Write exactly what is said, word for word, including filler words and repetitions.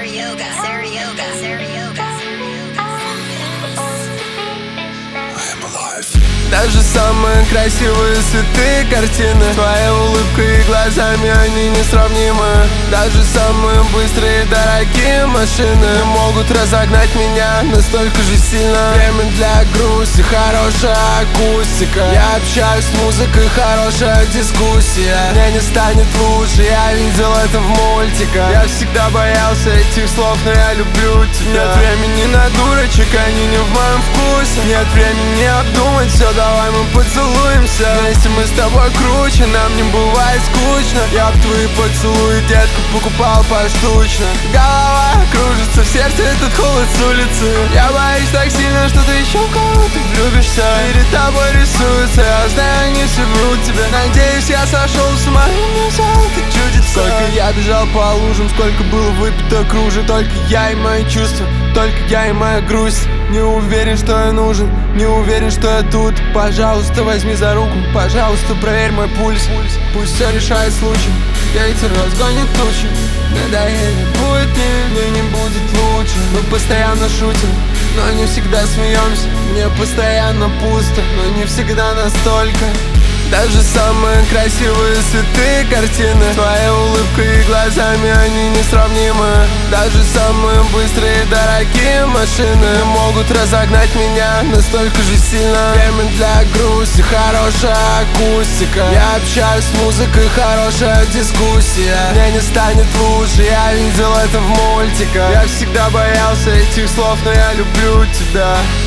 Saryoga, Saryoga, Saryoga. Даже самые красивые святые картины твоей улыбкой и глазами, они несравнимы. Даже самые быстрые и дорогие машины не могут разогнать меня настолько же сильно. Время для грусти, хорошая акустика. Я общаюсь с музыкой, хорошая дискуссия. Мне не станет лучше, я видел это в мультиках. Я всегда боялся этих слов, но я люблю тебя. Нет времени на дурочек, они не в моем вкусе. Нет времени обдумать все, давай мы поцелуемся. Вместе мы с тобой круче, нам не бывает скучно. Я б твои поцелуи, детка, покупал поштучно. Голова кружится, в сердце этот холод с улицы. Я боюсь так сильно, что ты еще в кого-то влюбишься. Перед тобой рисуется, я знаю, они все врут тебе. Надеюсь, я сошел с ума, и мне все это чудится. Сколько я бежал по лужам, сколько было выпито кружек. Только я и мои чувства, только я и моя грусть. Не уверен, что я нужен, не уверен, что я тут. Пожалуйста, возьми за руку, пожалуйста, проверь мой пульс. Пусть все решает случай, ветер разгонит тучи. Надоели будни, мне не будет лучше. Мы постоянно шутим, но не всегда смеемся. Мне постоянно пусто, но не всегда настолько. Даже самые красивые святые картины твоей улыбкой и глазами, они несравнимы. Даже самые быстрые и дорогие машины не могут разогнать меня настолько же сильно. Время для грусти, хорошая акустика. Я общаюсь с музыкой, хорошая дискуссия. Мне не станет лучше, я видел это в мультиках. Я всегда боялся этих слов, но я люблю тебя.